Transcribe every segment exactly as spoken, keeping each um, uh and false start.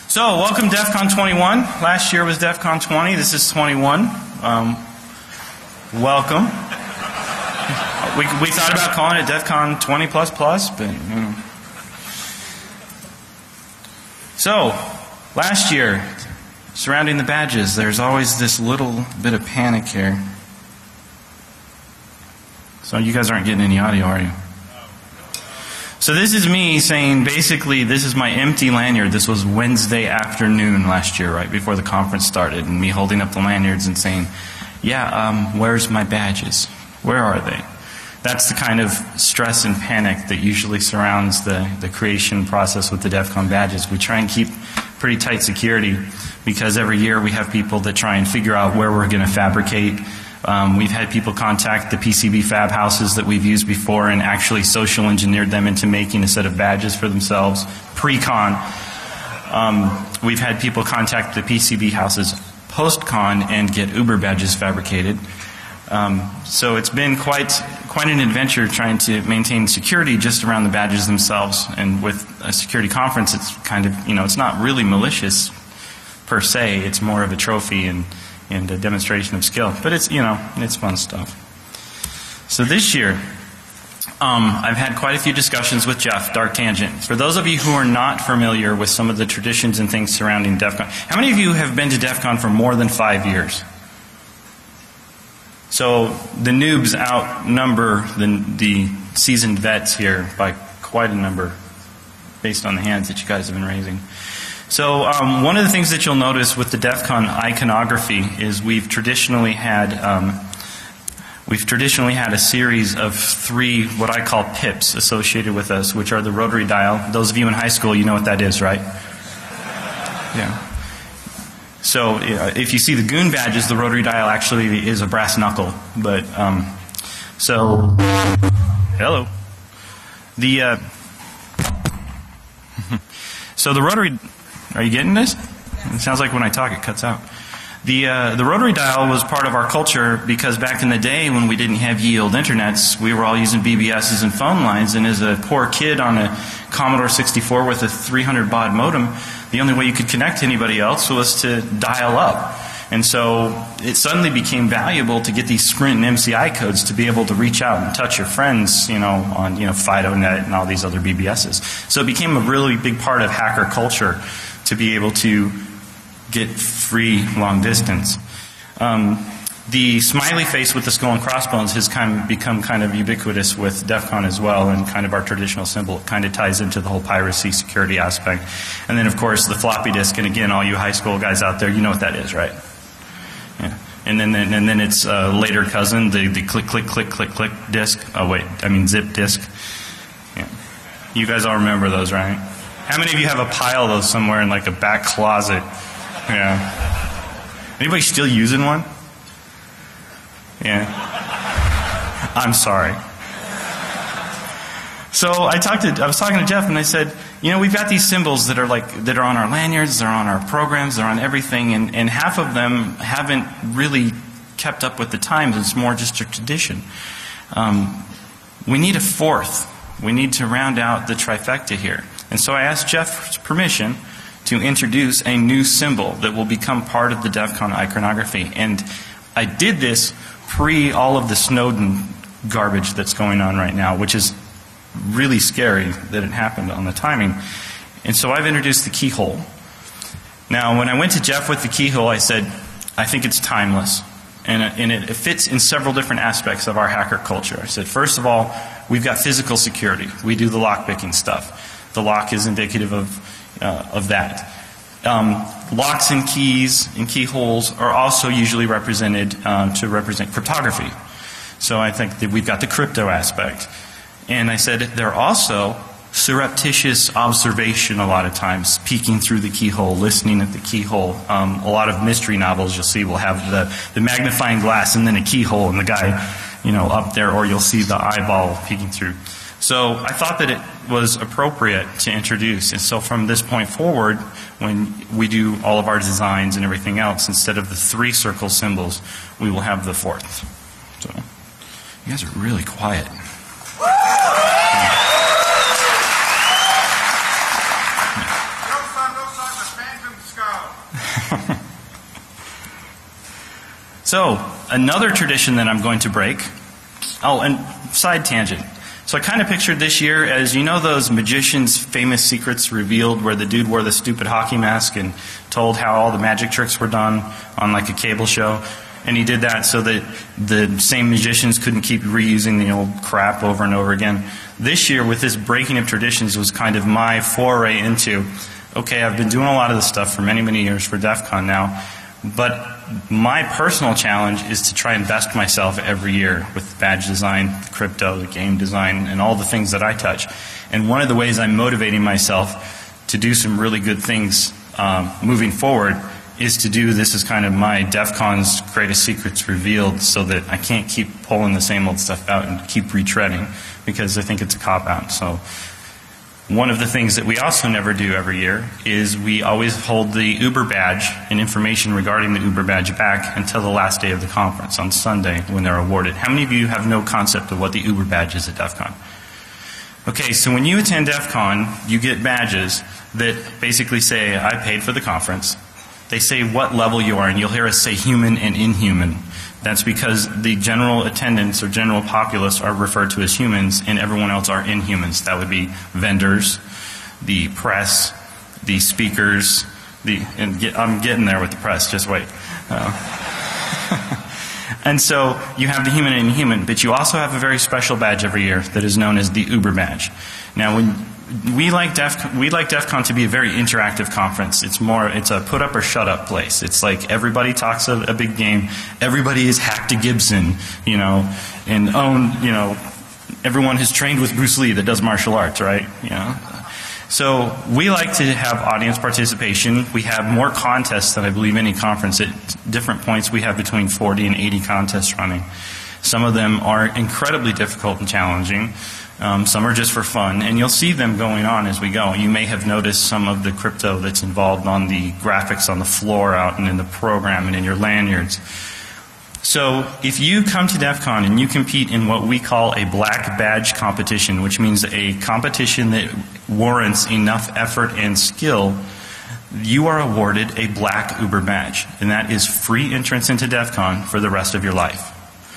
So, welcome DEF CON twenty-one. Last year was DEF CON twenty. This is twenty-one. Um, welcome. We, we thought about calling it DEF CON twenty plus plus, but, you know. So, last year, surrounding the badges, there's always this little bit of panic here. So you guys aren't getting any audio, are you? So this is me saying, basically, this is my empty lanyard. This was Wednesday afternoon last year, right before the conference started, and me holding up the lanyards and saying, yeah, um, where's my badges? Where are they? That's the kind of stress and panic that usually surrounds the, the creation process with the DEF CON badges. We try and keep pretty tight security because every year we have people that try and figure out where we're going to fabricate. Um, we've had people contact the P C B fab houses that we've used before and actually social engineered them into making a set of badges for themselves pre-con. Um, we've had people contact the P C B houses post-con and get Uber badges fabricated. Um, so it's been quite quite an adventure trying to maintain security just around the badges themselves. And with a security conference, it's kind of, you know, it's not really malicious per se. It's more of a trophy and and a demonstration of skill. But it's, you know, it's fun stuff. So this year, um, I've had quite a few discussions with Jeff, Dark Tangent. For those of you who are not familiar with some of the traditions and things surrounding DEF CON, how many of you have been to DEF CON for more than five years? So the noobs outnumber the, the seasoned vets here by quite a number based on the hands that you guys have been raising. So um, one of the things that you'll notice with the DEF CON iconography is we've traditionally had um, we've traditionally had a series of three what I call pips associated with us, which are the rotary dial. Those of you in high school, you know what that is, right? Yeah. So uh, if you see the goon badges, the rotary dial actually is a brass knuckle. But um, so hello, the uh, so the rotary. Are you getting this? It sounds like when I talk it cuts out. The, uh, the rotary dial was part of our culture because back in the day when we didn't have yield internets, we were all using B B Ss and phone lines, and as a poor kid on a Commodore sixty-four with a three hundred baud modem, the only way you could connect to anybody else was to dial up. And so it suddenly became valuable to get these Sprint and M C I codes to be able to reach out and touch your friends, you know, on, you know, FidoNet and all these other B B Ss. So it became a really big part of hacker culture to be able to get free long distance. Um, the smiley face with the skull and crossbones has kind of become kind of ubiquitous with DEF CON as well, and kind of our traditional symbol. It kind of ties into the whole piracy security aspect. And then of course the floppy disk, and again all you high school guys out there, you know what that is, right? Yeah. And then, and then its uh, later cousin, the, the click, click, click, click, click disk. Oh wait, I mean zip disk. Yeah. You guys all remember those, right? How many of you have a pile of those somewhere in like a back closet? Yeah. Anybody still using one? Yeah. I'm sorry. So I talked to, I was talking to Jeff and I said, you know, we've got these symbols that are like, that are on our lanyards, they're on our programs, they're on everything, and, and half of them haven't really kept up with the times. It's more just a tradition. Um, we need a fourth. We need to round out the trifecta here. And so I asked Jeff's permission to introduce a new symbol that will become part of the DEF CON iconography. And I did this pre all of the Snowden garbage that's going on right now, which is really scary that it happened on the timing. And so I've introduced the keyhole. Now when I went to Jeff with the keyhole, I said, I think it's timeless. And, and it, it fits in several different aspects of our hacker culture. I said, first of all, we've got physical security. We do the lockpicking stuff. The lock is indicative of, uh, of that. Um, locks and keys and keyholes are also usually represented uh, to represent cryptography. So I think that we've got the crypto aspect. And I said they're also surreptitious observation a lot of times, peeking through the keyhole, listening at the keyhole. Um, a lot of mystery novels you'll see will have the, the magnifying glass and then a keyhole and the guy, you know, up there, or you'll see the eyeball peeking through. So I thought that it was appropriate to introduce. And so from this point forward, when we do all of our designs and everything else, instead of the three circle symbols, we will have the fourth. So you guys are really quiet. So, another tradition that I'm going to break. Oh, and side tangent. So I kind of pictured this year as, you know those magicians' famous secrets revealed where the dude wore the stupid hockey mask and told how all the magic tricks were done on like a cable show? And he did that so that the same magicians couldn't keep reusing the old crap over and over again. This year, with this breaking of traditions, was kind of my foray into, okay, I've been doing a lot of this stuff for many, many years for DEF CON now, but my personal challenge is to try and best myself every year with badge design, the crypto, the game design, and all the things that I touch. And one of the ways I'm motivating myself to do some really good things um, moving forward is to do this as kind of my DEF CON's greatest secrets revealed, so that I can't keep pulling the same old stuff out and keep retreading, because I think it's a cop-out. So one of the things that we also never do every year is we always hold the Uber badge and information regarding the Uber badge back until the last day of the conference on Sunday when they're awarded. How many of you have no concept of what the Uber badge is at DEF CON? Okay, so when you attend DEF CON, you get badges that basically say, I paid for the conference. They say what level you are, and you'll hear us say human and inhuman. That's because the general attendants or general populace are referred to as humans, and everyone else are inhumans. That would be vendors, the press, the speakers, the and get, I'm getting there with the press. Just wait. Uh, and so you have the human and inhuman, but you also have a very special badge every year that is known as the Uber badge. Now, when We like DEF we like DEF CON to be a very interactive conference. It's more, it's a put up or shut up place. It's like everybody talks a, a big game. Everybody is hacked to Gibson, you know, and own, you know, everyone has trained with Bruce Lee that does martial arts, right? You know. So we like to have audience participation. We have more contests than I believe any conference. At different points we have between forty and eighty contests running. Some of them are incredibly difficult and challenging. Um, some are just for fun, and you'll see them going on as we go. You may have noticed some of the crypto that's involved on the graphics on the floor out and in the program and in your lanyards. So if you come to DEF CON and you compete in what we call a black badge competition, which means a competition that warrants enough effort and skill, you are awarded a black Uber badge, and that is free entrance into DEF CON for the rest of your life.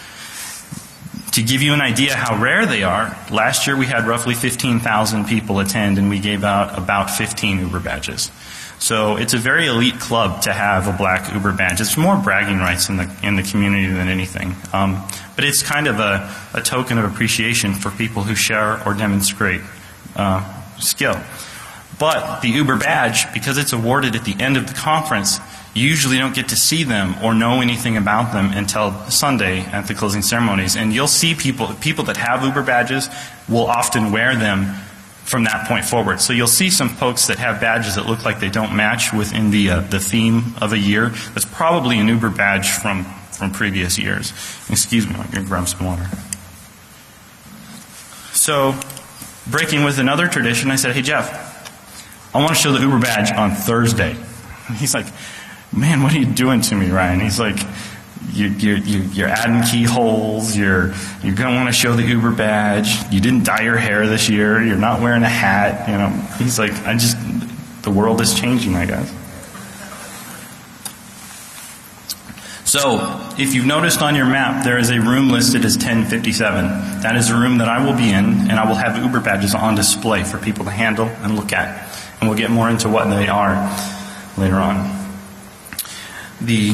To give you an idea how rare they are, last year we had roughly fifteen thousand people attend, and we gave out about fifteen Uber badges. So it's a very elite club to have a black Uber badge. It's more bragging rights in the in the community than anything. Um, but it's kind of a, a token of appreciation for people who share or demonstrate uh, skill. But the Uber badge, because it's awarded at the end of the conference, you usually don't get to see them or know anything about them until Sunday at the closing ceremonies. And you'll see people, people that have Uber badges will often wear them from that point forward. So you'll see some folks that have badges that look like they don't match within the, uh, the theme of a year. That's probably an Uber badge from, from previous years. Excuse me, I'm going to grab some water. So, breaking with another tradition, I said, hey Jeff, I want to show the Uber badge on Thursday. And he's like, man, what are you doing to me, Ryan? He's like, you're, you're, you're adding keyholes, you're, you're going to want to show the Uber badge, you didn't dye your hair this year, you're not wearing a hat, you know. He's like, I just, the world is changing, I guess. So, if you've noticed on your map, there is a room listed as ten fifty-seven. That is a room that I will be in, and I will have Uber badges on display for people to handle and look at. And we'll get more into what they are later on. The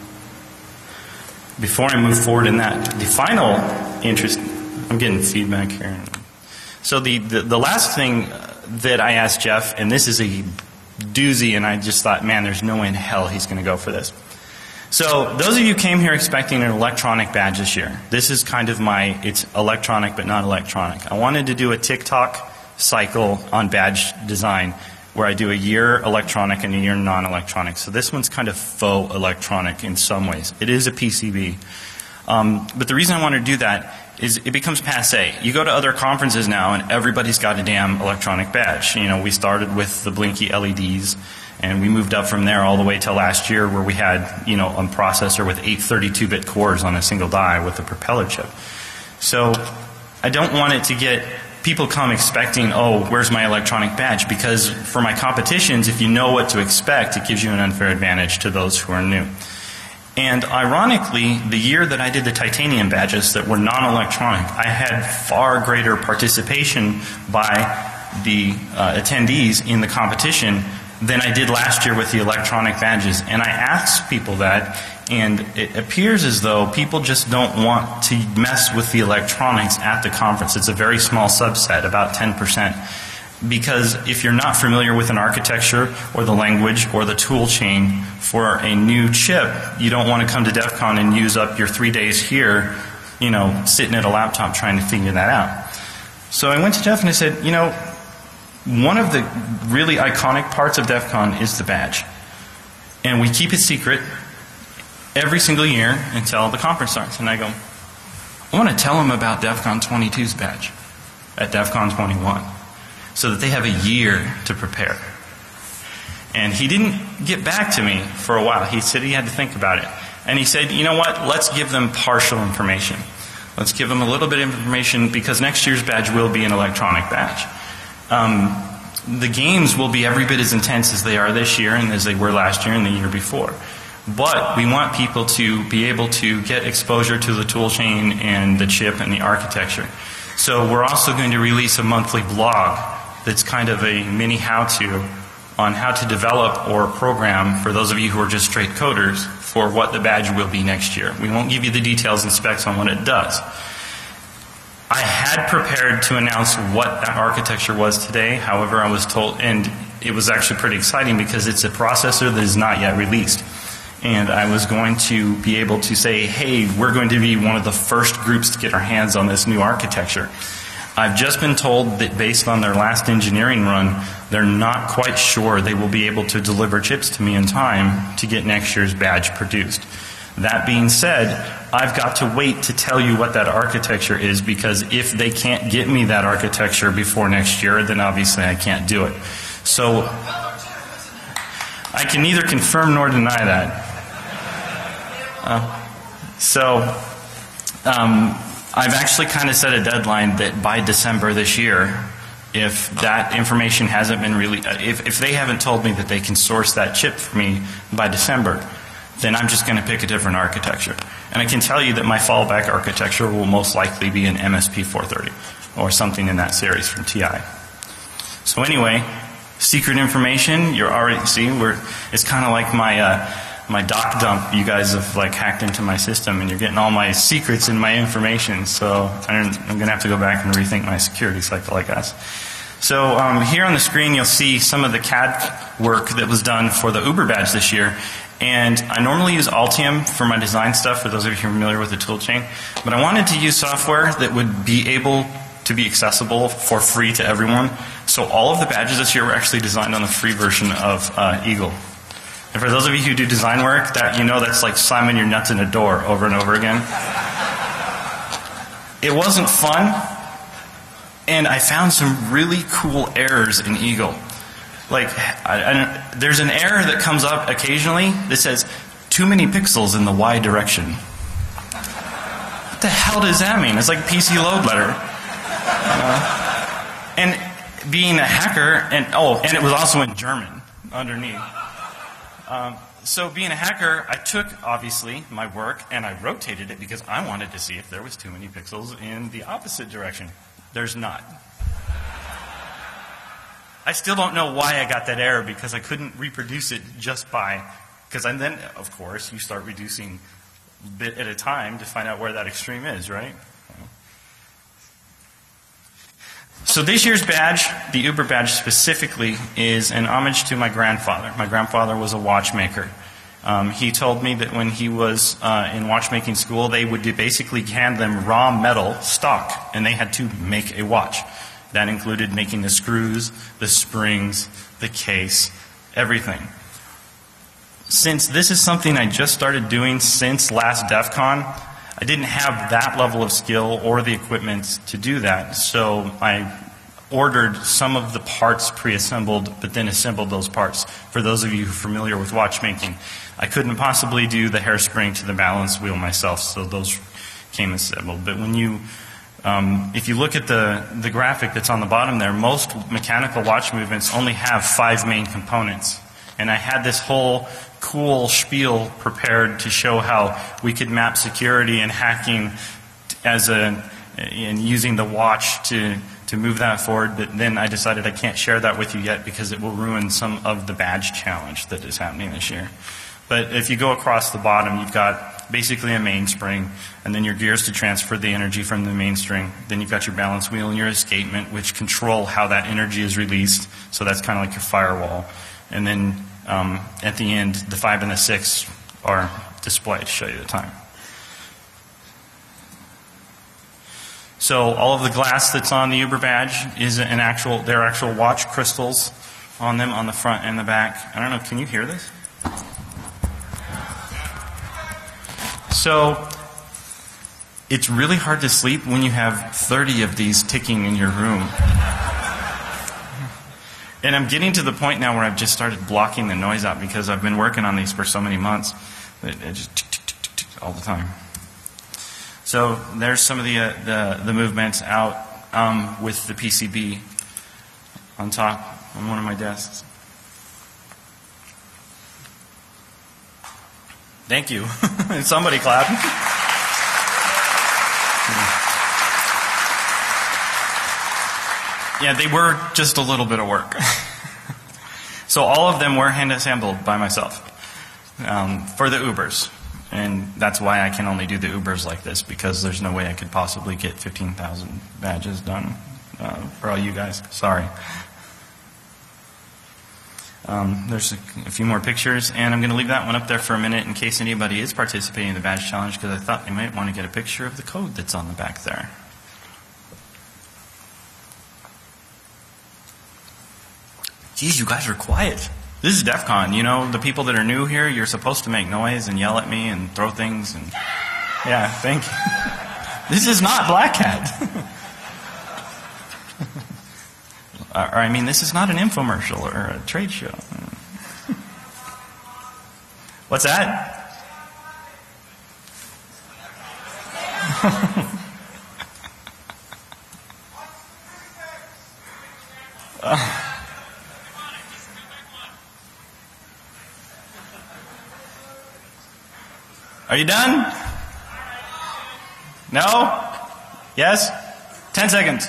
before I move forward in that, the final interest, I'm getting feedback here. So the, the, the last thing that I asked Jeff, and this is a doozy, and I just thought, man, there's no way in hell he's going to go for this. So those of you who came here expecting an electronic badge this year, this is kind of my, it's electronic but not electronic. I wanted to do a TikTok cycle on badge design, where I do a year electronic and a year non-electronic. So this one's kind of faux electronic in some ways. It is a P C B. Um, but the reason I want to do that is it becomes passe. You go to other conferences now and everybody's got a damn electronic badge. You know, we started with the blinky L E Ds and we moved up from there all the way till last year where we had, you know, a processor with eight thirty-two bit cores on a single die with a propeller chip. So I don't want it to get people come expecting, oh, where's my electronic badge? Because for my competitions, if you know what to expect, it gives you an unfair advantage to those who are new. And ironically, the year that I did the titanium badges that were non-electronic, I had far greater participation by the uh, attendees in the competition than I did last year with the electronic badges. And I asked people that, and it appears as though people just don't want to mess with the electronics at the conference. It's a very small subset, about ten percent. Because if you're not familiar with an architecture or the language or the tool chain for a new chip, you don't want to come to DEF CON and use up your three days here, you know, sitting at a laptop trying to figure that out. So I went to Jeff and I said, you know, one of the really iconic parts of DEF CON is the badge. And we keep it secret every single year until the conference starts. And I go, I want to tell them about DEF CON twenty-two's badge at DEF CON twenty-one so that they have a year to prepare. And he didn't get back to me for a while. He said he had to think about it. And he said, you know what, let's give them partial information. Let's give them a little bit of information because next year's badge will be an electronic badge. Um, the games will be every bit as intense as they are this year and as they were last year and the year before. But we want people to be able to get exposure to the tool chain and the chip and the architecture. So we're also going to release a monthly blog that's kind of a mini how-to on how to develop or program for those of you who are just straight coders for what the badge will be next year. We won't give you the details and specs on what it does. I had prepared to announce what that architecture was today. However, I was told, and it was actually pretty exciting because it's a processor that is not yet released. And I was going to be able to say, hey, we're going to be one of the first groups to get our hands on this new architecture. I've just been told that based on their last engineering run, they're not quite sure they will be able to deliver chips to me in time to get next year's badge produced. That being said, I've got to wait to tell you what that architecture is because if they can't get me that architecture before next year, then obviously I can't do it. So I can neither confirm nor deny that. Uh, so um, I've actually kind of set a deadline that by December this year, if that information hasn't been really, if, if they haven't told me that they can source that chip for me by December, then I'm just going to pick a different architecture. And I can tell you that my fallback architecture will most likely be an M S P four thirty or something in that series from T I. So anyway, secret information, you're already, see, we're, it's kind of like my, uh, my doc dump. You guys have like hacked into my system and you're getting all my secrets and my information. So I'm, I'm going to have to go back and rethink my security cycle, I guess. So um, here on the screen you'll see some of the C A D work that was done for the Uber badge this year. And I normally use Altium for my design stuff, for those of you who are familiar with the toolchain. But I wanted to use software that would be able to be accessible for free to everyone. So all of the badges this year were actually designed on the free version of uh, Eagle. And for those of you who do design work, that you know that's like slamming your nuts in a door over and over again. It wasn't fun, and I found some really cool errors in Eagle. Like, I, I, there's an error that comes up occasionally that says, too many pixels in the Y direction. What the hell does that mean? It's like P C load letter. Uh, and being a hacker, and oh, and it was also in German underneath. Um, so being a hacker, I took, obviously, my work and I rotated it because I wanted to see if there was too many pixels in the opposite direction. There's not. I still don't know why I got that error because I couldn't reproduce it just by, because then, of course, you start reducing a bit at a time to find out where that extreme is, right? So this year's badge, the Uber badge specifically, is an homage to my grandfather. My grandfather was a watchmaker. Um, he told me that when he was uh, in watchmaking school, they would basically hand them raw metal stock, and they had to make a watch. That included making the screws, the springs, the case, everything. Since this is something I just started doing since last DEF CON, I didn't have that level of skill or the equipment to do that. So I ordered some of the parts pre-assembled, but then assembled those parts. For those of you who are familiar with watchmaking, I couldn't possibly do the hairspring to the balance wheel myself, so those came assembled. But when you Um, if you look at the, the graphic that's on the bottom there, most mechanical watch movements only have five main components. And I had this whole cool spiel prepared to show how we could map security and hacking as a, and using the watch to, to move that forward. But then I decided I can't share that with you yet because it will ruin some of the badge challenge that is happening this year. But if you go across the bottom, you've got basically a mainspring, and then your gears to transfer the energy from the mainspring. Then you've got your balance wheel and your escapement, which control how that energy is released. So that's kind of like your firewall. And then um, at the end, the five and the six are displayed to show you the time. So all of the glass that's on the Uber badge is an actual, they're actual watch crystals on them on the front and the back. I don't know, can you hear this? So it's really hard to sleep when you have thirty of these ticking in your room. And I'm getting to the point now where I've just started blocking the noise out because I've been working on these for so many months that it just tick, tick, tick, tick all the time. So there's some of the uh, the, the movements out um, with the P C B on top on one of my desks. Thank you. Somebody clap. Yeah, they were just a little bit of work. So all of them were hand assembled by myself um, for the Ubers. And that's why I can only do the Ubers like this, because there's no way I could possibly get fifteen thousand badges done uh, for all you guys. Sorry. Um, there's a, a few more pictures, and I'm going to leave that one up there for a minute in case anybody is participating in the badge challenge, because I thought they might want to get a picture of the code that's on the back there. Geez, you guys are quiet. This is DEF CON. You know, the people that are new here, you're supposed to make noise and yell at me and throw things. And yeah, thank you. This is not Black Hat. Or, I mean, this is not an infomercial or a trade show. What's that? uh. Are you done? No? Yes? Ten seconds.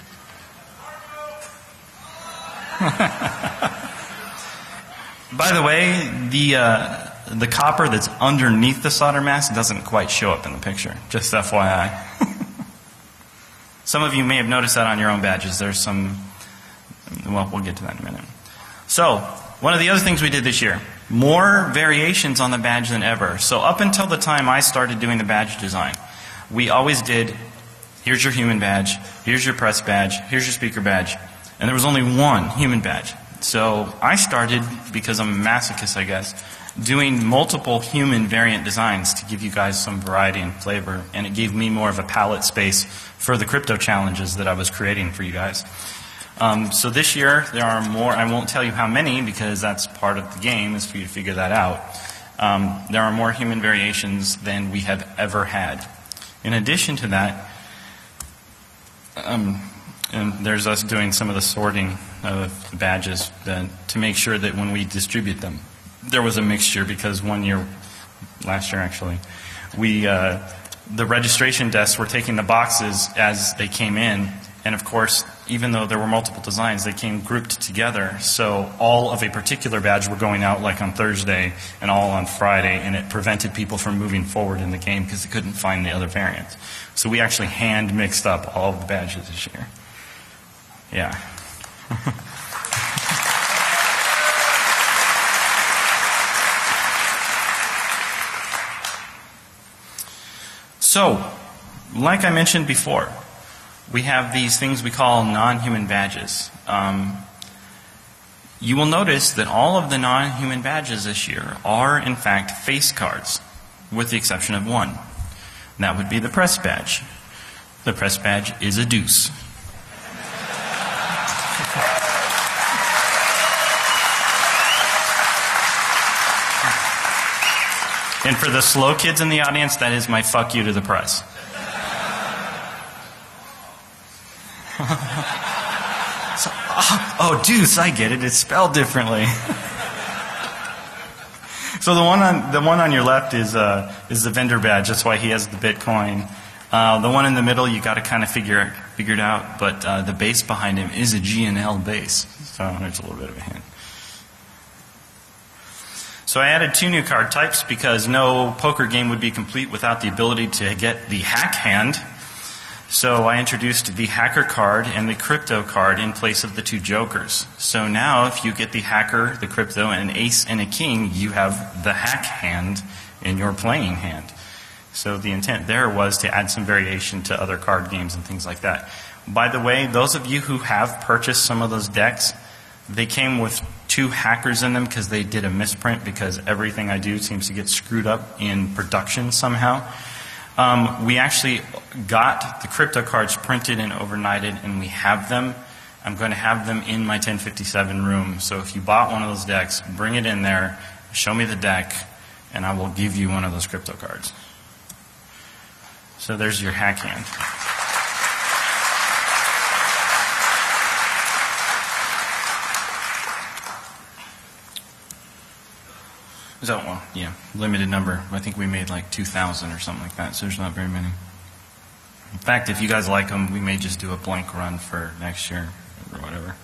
By the way, the uh, the copper that's underneath the solder mask doesn't quite show up in the picture. Just F Y I. Some of you may have noticed that on your own badges. There's some, well, we'll get to that in a minute. So, one of the other things we did this year, more variations on the badge than ever. So up until the time I started doing the badge design, we always did, here's your human badge, here's your press badge, here's your speaker badge. And there was only one human badge. So I started, because I'm a masochist, I guess, doing multiple human variant designs to give you guys some variety and flavor. And it gave me more of a palette space for the crypto challenges that I was creating for you guys. Um, so this year, there are more. I won't tell you how many, because that's part of the game, is for you to figure that out. Um, there are more human variations than we have ever had. In addition to that, um, and there's us doing some of the sorting of the badges uh, to make sure that when we distribute them, there was a mixture, because one year, last year actually, we uh, the registration desks were taking the boxes as they came in, and of course, even though there were multiple designs, they came grouped together. So all of a particular badge were going out like on Thursday and all on Friday, and it prevented people from moving forward in the game because they couldn't find the other variants. So we actually hand mixed up all of the badges this year. Yeah. So, like I mentioned before, we have these things we call non-human badges. Um, you will notice that all of the non-human badges this year are, in fact, face cards, with the exception of one. And that would be the press badge. The press badge is a deuce. And for the slow kids in the audience, that is my fuck you to the press. So, oh, oh, deuce, I get it. It's spelled differently. So the one on the one on your left is uh, is the vendor badge. That's why he has the Bitcoin. Uh, the one in the middle, you got to kind of figure figure it out. But uh, the base behind him is a G N L base. So there's a little bit of a hint. So I added two new card types because no poker game would be complete without the ability to get the hack hand. So I introduced the hacker card and the crypto card in place of the two jokers. So now if you get the hacker, the crypto, and an ace and a king, you have the hack hand in your playing hand. So the intent there was to add some variation to other card games and things like that. By the way, those of you who have purchased some of those decks, they came with two hackers in them because they did a misprint because everything I do seems to get screwed up in production somehow. Um, we actually got the crypto cards printed and overnighted, and we have them. I'm going to have them in my ten fifty-seven room. So if you bought one of those decks, bring it in there, show me the deck, and I will give you one of those crypto cards. So there's your hack hand. So, well, yeah, limited number. I think we made like two thousand or something like that, so there's not very many. In fact, if you guys like them, we may just do a blank run for next year or whatever.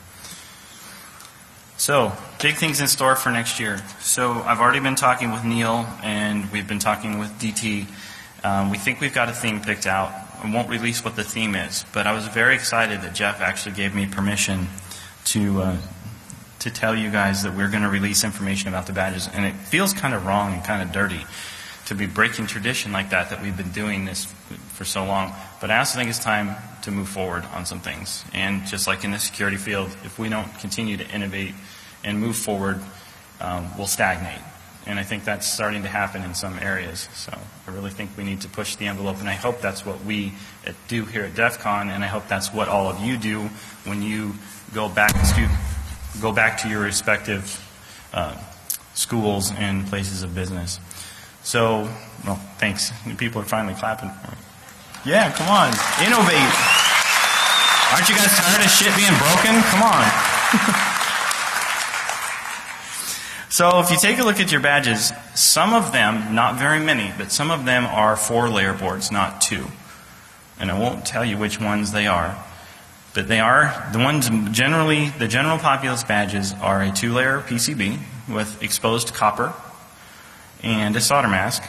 So, big things in store for next year. So, I've already been talking with Neil, and we've been talking with D T. Um, we think we've got a theme picked out. I won't release what the theme is, but I was very excited that Jeff actually gave me permission to uh, to tell you guys that we're going to release information about the badges. And it feels kind of wrong and kind of dirty to be breaking tradition like that, that we've been doing this for so long. But I also think it's time to move forward on some things. And just like in the security field, if we don't continue to innovate and move forward, um, we'll stagnate. And I think that's starting to happen in some areas. So I really think we need to push the envelope, and I hope that's what we do here at DEF CON, and I hope that's what all of you do when you go back to go back to your respective uh, schools and places of business. So, well, thanks. People are finally clapping for me. Yeah, come on. Innovate. Aren't you guys tired of shit being broken? Come on. So if you take a look at your badges, some of them, not very many, but some of them are four-layer boards, not two. And I won't tell you which ones they are. But they are, the ones generally, the general populace badges are a two-layer P C B with exposed copper and a solder mask.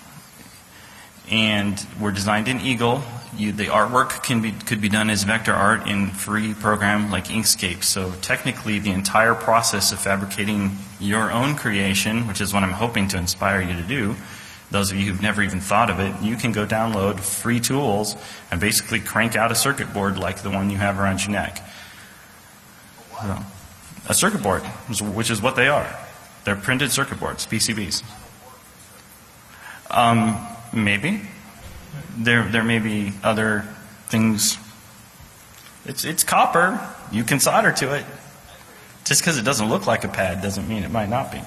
And we're designed in Eagle. You, the artwork can be, could be done as vector art in free program like Inkscape. So technically the entire process of fabricating your own creation, which is what I'm hoping to inspire you to do, those of you who've never even thought of it, you can go download free tools and basically crank out a circuit board like the one you have around your neck. So, a circuit board, which is what they are. They're printed circuit boards, P C Bs. Um, maybe. There, there may be other things. It's, it's copper. You can solder to it. Just because it doesn't look like a pad doesn't mean it might not be.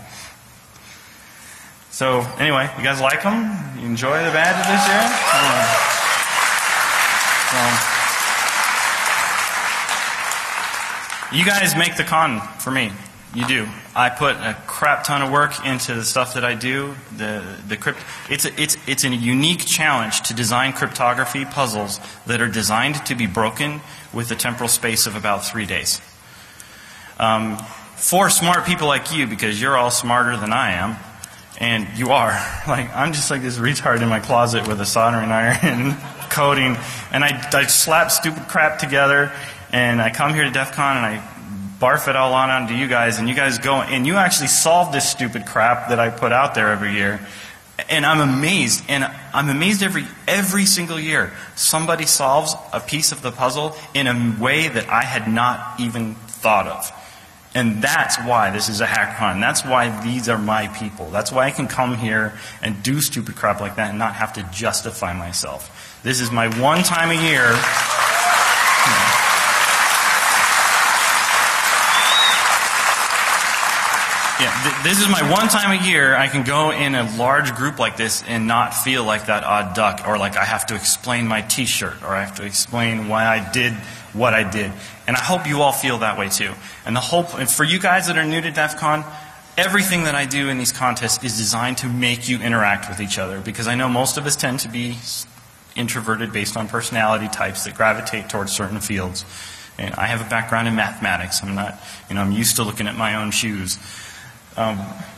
So, anyway, you guys like them? You enjoy the badges this year? So, you guys make the con for me. You do. I put a crap ton of work into the stuff that I do. The the crypt. It's a, it's it's a unique challenge to design cryptography puzzles that are designed to be broken with a temporal space of about three days. Um, for smart people like you, because you're all smarter than I am. And you are. Like, I'm just like this retard in my closet with a soldering iron and coding. And I, I slap stupid crap together. And I come here to DEF CON and I barf it all on onto you guys. And you guys go, and you actually solve this stupid crap that I put out there every year. And I'm amazed. And I'm amazed every, every single year. Somebody solves a piece of the puzzle in a way that I had not even thought of. And that's why this is a HackerCon. That's why these are my people. That's why I can come here and do stupid crap like that and not have to justify myself. This is my one time a year. Yeah, th this is my one time a year I can go in a large group like this and not feel like that odd duck, or like I have to explain my t-shirt, or I have to explain why I did what I did. And I hope you all feel that way too. And the hope, and for you guys that are new to DEF CON, everything that I do in these contests is designed to make you interact with each other, because I know most of us tend to be introverted based on personality types that gravitate towards certain fields. And I have a background in mathematics. I'm not, you know, I'm used to looking at my own shoes. Um,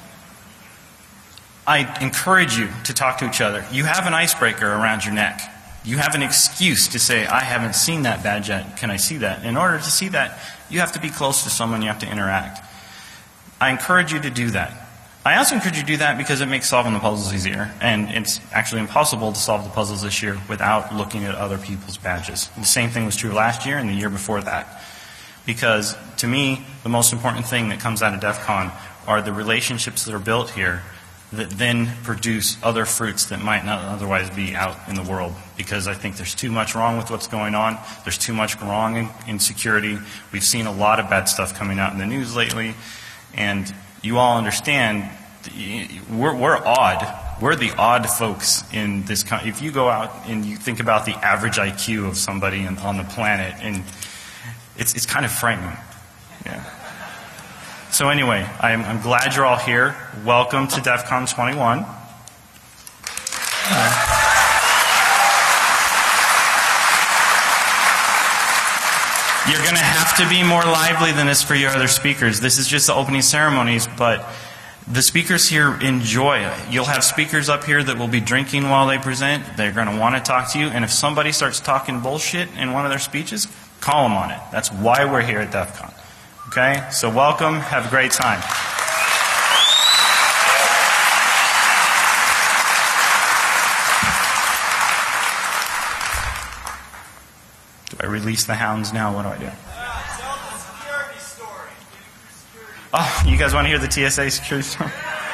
I encourage you to talk to each other. You have an icebreaker around your neck. You have an excuse to say, I haven't seen that badge yet. Can I see that? In order to see that, you have to be close to someone. You have to interact. I encourage you to do that. I also encourage you to do that because it makes solving the puzzles easier. And it's actually impossible to solve the puzzles this year without looking at other people's badges. The same thing was true last year and the year before that. Because to me, the most important thing that comes out of DEF CON are the relationships that are built here that then produce other fruits that might not otherwise be out in the world. Because I think there's too much wrong with what's going on. There's too much wrong in, in security. We've seen a lot of bad stuff coming out in the news lately. And you all understand, we're, we're odd. We're the odd folks in this country. If you go out and you think about the average I Q of somebody in, on the planet, and it's, it's kind of frightening. Yeah. So anyway, I'm, I'm glad you're all here. Welcome to DEF CON twenty-one. Uh, You're going to have to be more lively than this for your other speakers. This is just the opening ceremonies, but the speakers here enjoy it. You'll have speakers up here that will be drinking while they present. They're going to want to talk to you. And if somebody starts talking bullshit in one of their speeches, call them on it. That's why we're here at DEF CON. Okay? So welcome. Have a great time. Do I release the hounds now? What do I do? Oh, you guys want to hear the T S A security story?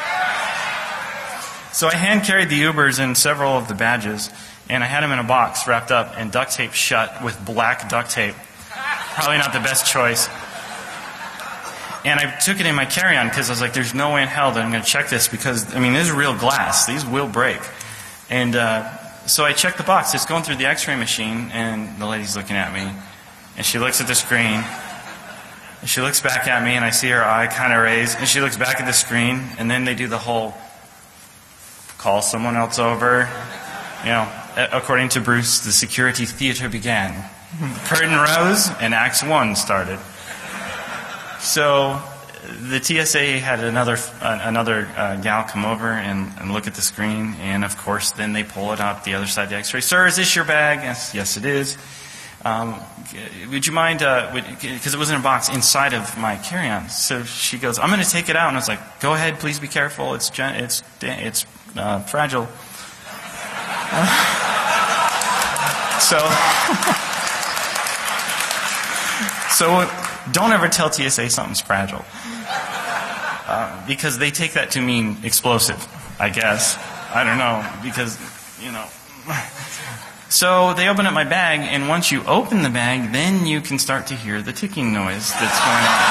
So I hand carried the Ubers and several of the badges, and I had them in a box wrapped up and duct tape shut with black duct tape. Probably not the best choice. And I took it in my carry-on because I was like, there's no way in hell that I'm going to check this because, I mean, this is real glass. These will break. And uh, so I checked the box. It's going through the x-ray machine, and the lady's looking at me. And she looks at the screen. And she looks back at me, and I see her eye kind of raise. And she looks back at the screen, and then they do the whole call someone else over. You know, according to Bruce, the security theater began. Curtain rose, and Act One started. So the T S A had another uh, another uh, gal come over and, and look at the screen, and of course, then they pull it up the other side of the X-ray. Sir, is this your bag? Yes, yes, it is. Um, would you mind, because uh, it was in a box inside of my carry-on. So she goes, I'm going to take it out. And I was like, go ahead, please be careful. It's gen it's it's uh, fragile. so, so don't ever tell T S A something's fragile. Uh, because they take that to mean explosive, I guess. I don't know, because, you know... So they open up my bag, and once you open the bag, then you can start to hear the ticking noise that's going on.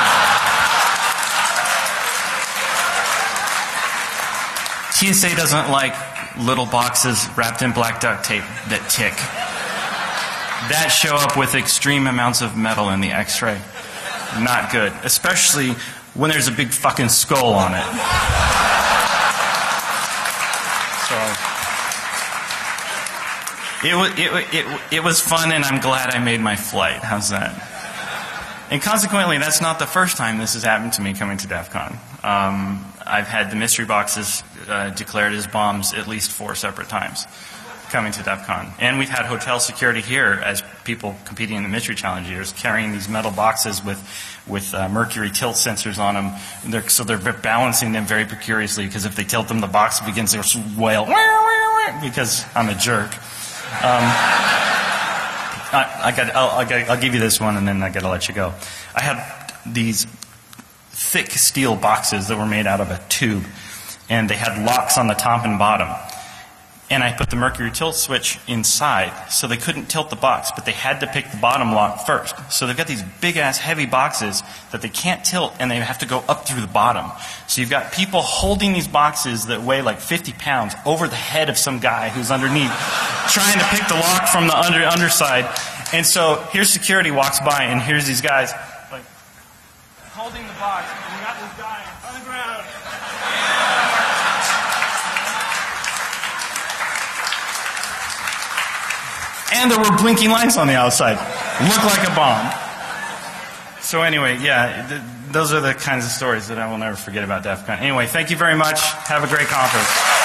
T S A doesn't like little boxes wrapped in black duct tape that tick. That show up with extreme amounts of metal in the x-ray. Not good. Especially when there's a big fucking skull on it. So... It was, it, it, it was fun, and I'm glad I made my flight. How's that? And consequently, that's not the first time this has happened to me coming to DEF CON. Um, I've had the mystery boxes uh, declared as bombs at least four separate times coming to DEF CON. And we've had hotel security here as people competing in the mystery challenge years carrying these metal boxes with, with uh, mercury tilt sensors on them. And they're, so they're balancing them very precariously, because if they tilt them, the box begins to wail because I'm a jerk. Um, I, I got, I'll, I got, I'll give you this one, and then I got to let you go. I had these thick steel boxes that were made out of a tube, and they had locks on the top and bottom. And I put the mercury tilt switch inside, so they couldn't tilt the box, but they had to pick the bottom lock first. So they've got these big-ass heavy boxes that they can't tilt, and they have to go up through the bottom. So you've got people holding these boxes that weigh like fifty pounds over the head of some guy who's underneath, trying to pick the lock from the under underside. And so here's security walks by, and here's these guys like holding the box, and you got this guy on the ground. And there were blinking lights on the outside. Looked like a bomb. So anyway, yeah, th- those are the kinds of stories that I will never forget about DEF CON. Anyway, thank you very much. Have a great conference.